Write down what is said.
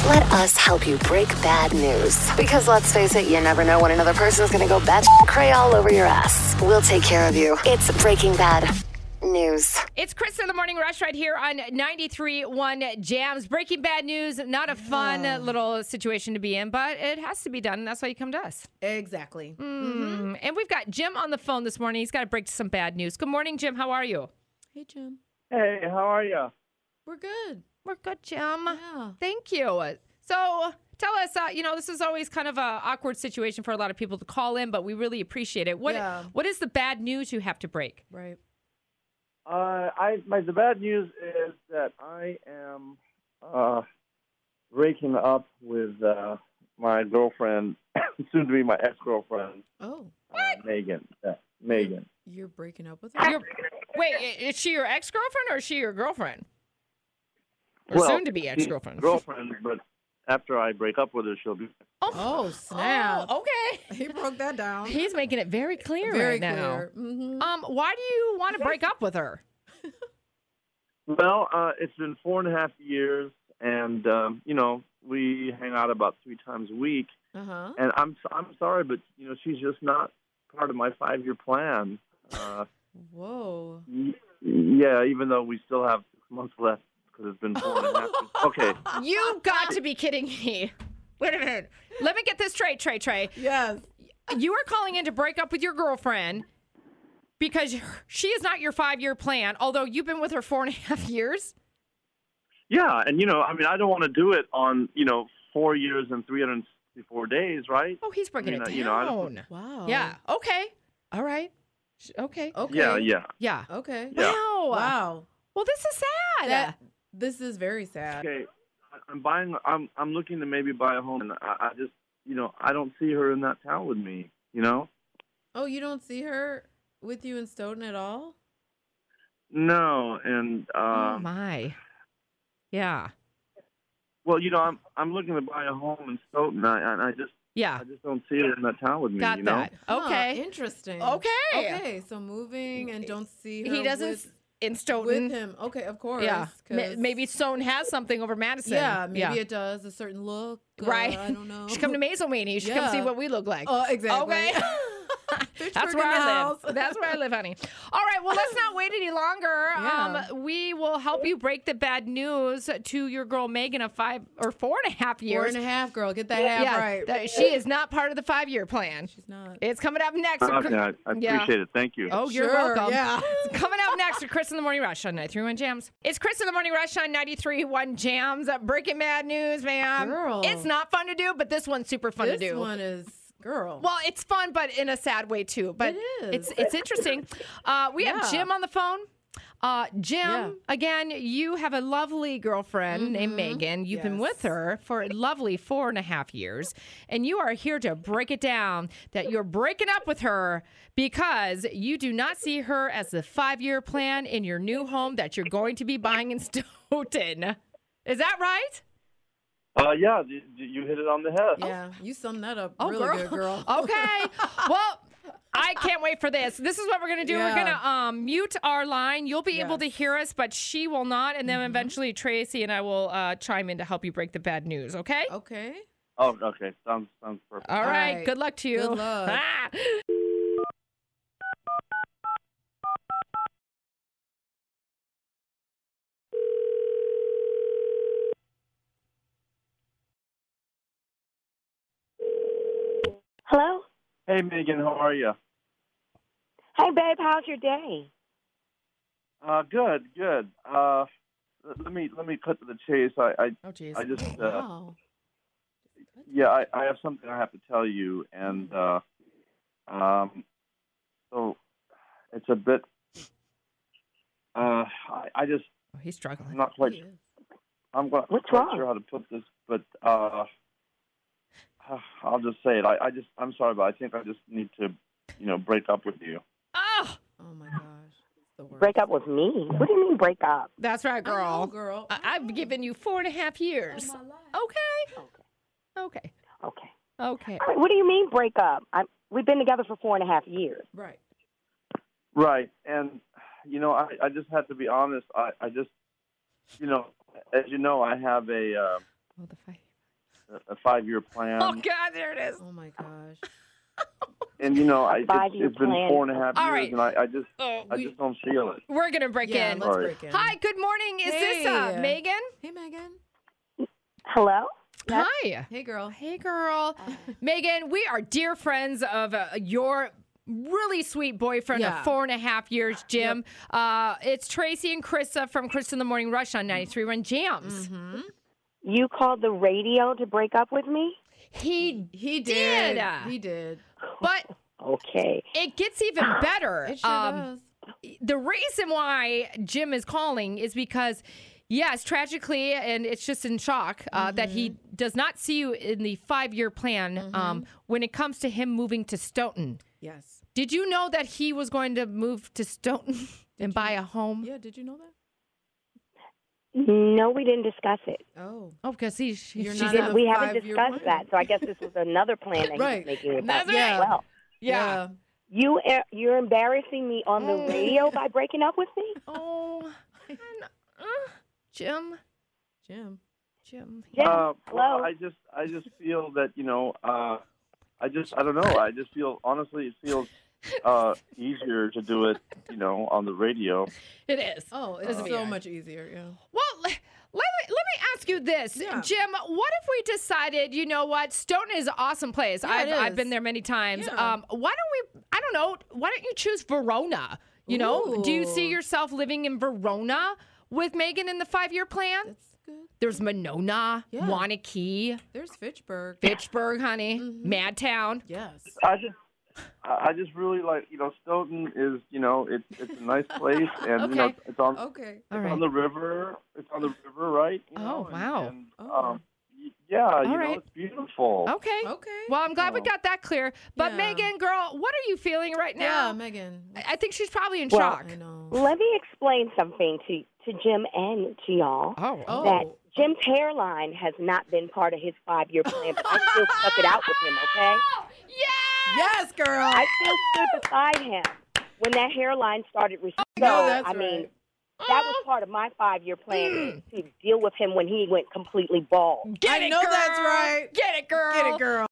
Let us help you break bad news. Because let's face it, you never know when another person's going to go bat cray all over your ass. We'll take care of you. It's Breaking Bad News. It's Chris in the Morning Rush right here on 93.1 Jams. Breaking Bad News, not a fun little situation to be in, but it has to be done, and that's why you come to us. Exactly. And we've got Jim on the phone this morning. He's got to break some bad news. Good morning, Jim. How are you? Hey, Jim. Hey, how are you? We're good. We're good, Jim. Yeah. Thank you. So tell us, this is always kind of an awkward situation for a lot of people to call in, but we really appreciate it. What is the bad news you have to break? Right. The bad news is that I am breaking up with my girlfriend, soon to be my ex-girlfriend. Oh. Megan. Megan. You're breaking up with her? Wait, is she your ex-girlfriend or is she your girlfriend? Or soon to be ex-girlfriend? Girlfriend, but after I break up with her, she'll be. Oh, snap. Oh, okay. He broke that down. He's making it very clear Very right now. clear. Mm-hmm. Why do you want to break up with her? Well, it's been 4.5 years, and we hang out about 3 times a week. Uh-huh. And I'm sorry, but she's just not part of my 5-year plan. Whoa. Yeah, even though we still have 6 months left because it's been 4.5 years. Okay. You've got to be kidding me. Wait a minute. Let me get this straight, Trey. Yes. You are calling in to break up with your girlfriend because she is not your 5-year plan, although you've been with her 4.5 years? Yeah, and I don't want to do it on 4 years and 364 days, right? Oh, he's breaking it down. I don't. Wow. Yeah. Okay. All right. Okay. Okay. Yeah. Okay. Yeah. Wow. Well, this is sad. This is very sad. Okay, I'm looking to maybe buy a home, and I just I don't see her in that town with me. Oh, you don't see her with you in Stoughton at all? No, and Oh my. Yeah. well, I'm looking to buy a home in Stoughton, and I just don't see her in that town with me. Got that. Okay. Huh, interesting. Okay. So moving and don't see her He doesn't in Stoughton. with him. Okay, of course. Yeah. 'Cause- Maybe Stone has something over Madison. Yeah, maybe it does. A certain look. Right. I don't know. You should come to Mazelmanie. You should come see what we look like. Oh, exactly. Okay. That's where I live. That's where I live, honey. All right. Well, let's not wait any longer. Yeah. We will help you break the bad news to your girl Megan of 4.5 years. 4.5, girl. Get that half right. That she is not part of the 5-year plan. She's not. It's coming up next. Okay, I appreciate it. Thank you. Oh, you're Sure, welcome. yeah. It's coming up next with Chris in the Morning Rush on 93.1 Jams. It's Chris in the Morning Rush on 93.1 Jams. Breaking bad news, man. Girl. It's not fun to do, but this one's super fun to do. This one is, girl. Well, it's fun, but in a sad way too. But It is. it's interesting. We have Jim on the phone. Jim, again, you have a lovely girlfriend named Megan. You've been with her for a lovely 4.5 years, and you are here to break it down that you're breaking up with her because you do not see her as the 5-year plan in your new home that you're going to be buying in Stoughton. Is that right? Yeah, you hit it on the head. Yeah, you summed that up Oh, really girl. good, girl. Okay. Well, I can't wait for this. This is what we're going to do. Yeah. We're going to mute our line. You'll be able to hear us, but she will not. And then eventually Tracy and I will chime in to help you break the bad news, okay? Okay. Oh, okay. Sounds perfect. All right. right. Good luck to you. Good luck. Ah. Hello? Hey, Megan, how are you? Hey, babe, how's your day? Good. Let me cut to the chase. I jeez. I just Wow. I have something I have to tell you, and so it's a bit. I just Oh, he's struggling. I'm not quite. He is. I'm not What's quite wrong? sure how to put this, but I'll just say it. I'm sorry, but I think I just need to, break up with you. Oh, Oh, my gosh. It's the worst. Break up with me? What do you mean break up? that's right, I know, girl. girl. I've given you 4.5 years. All my life. Okay. Okay. Okay. Okay. Okay. All right, what do you mean break up? We've been together for 4.5 years. Right. Right, and I just had to be honest. I just, as you know, I have a Oh, the fight. a 5-year plan. Oh God, there it is. Oh my gosh. And you know, it's been plan. 4.5 All years, right. and I just don't feel it. We're gonna break Yeah, in. let's Sorry. break in. Hi, good morning. Is this Hey. Megan? Hey, Megan. Hello? Yes. Hi. Hey, girl. Hey, girl. Megan, we are dear friends of your really sweet boyfriend Yeah. of 4.5 years, Jim. It's Tracy and Krista from Krista in the Morning Rush on 93.1 Jams. Mm-hmm. You called the radio to break up with me? He did. did. He did. But Okay. it gets even better. It sure does. The reason why Jim is calling is because, yes, tragically, and it's just in shock that he does not see you in the 5-year plan when it comes to him moving to Stoughton. Yes. Did you know that he was going to move to Stoughton and buy a home? Yeah, did you know that? No, we didn't discuss it. Oh. Oh, because You're she's not in on a- a We haven't 5-year discussed plan. that, so I guess this was another plan that Right. he was making about That's me right. as well. yeah. You're embarrassing me on the radio by breaking up with me? Oh, Jim. Jim. Jim. Yeah. Hello? Well, I just feel that I don't know. I just feel honestly, it feels easier to do it, on the radio. It is. Oh, it's Doesn't so matter. much easier. Yeah. Well, let me ask you this, Yeah. Jim. What if we decided, you know what, Stoughton is an awesome place. Yeah, it I've is. been there many times. Yeah. Why don't you choose Verona? You know, do you see Ooh. yourself living in Verona with Megan in the 5-year plan? That's good. There's Monona, Yeah. Wanakee, There's Fitchburg. Fitchburg, honey, Madtown. Yes. I just really like, Stoughton is, it's a nice place, and Okay. it's on Okay. All it's right. on the river. It's on the river, right? Oh, wow. And, Oh. yeah, All right. it's beautiful. Okay. Okay. Well, I'm glad we Oh. got that clear. But Yeah. Megan, girl, what are you feeling right now? Yeah, Megan. I think she's probably in Well, shock. I know. Let me explain something to Jim and to y'all. Oh. That Jim's hairline has not been part of his 5-year plan, but I still stuck it out with him, okay? Yeah. Yes, girl. I still stood beside him when that hairline started receding. No, that's I mean, right. that was part of my 5-year plan to deal with him when he went completely bald. Get I it, know girl. that's right. Get it, girl. Get it, girl.